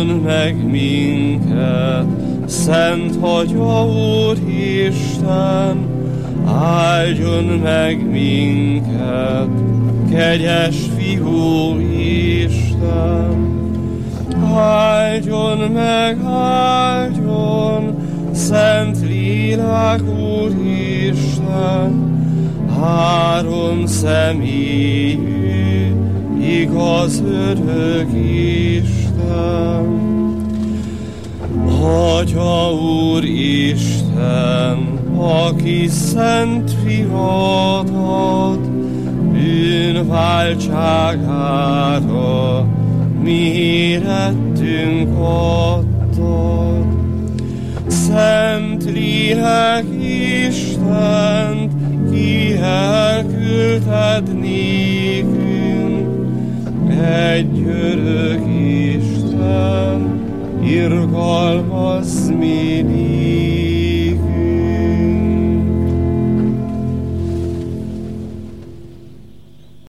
áldjon meg minket, Szent Atya Úristen, áldjon meg minket, kegyes Fiú Isten, áldjon meg, áldjon, Szent Lélek Úristen, három személyű, igaz örök Isten. Atya Úristen, aki szent fiadat bűnváltságára mi érettünk adtad. Szent Lélek Istent, ki elküldted nékünk, egy örök Isten, irgalmaz mi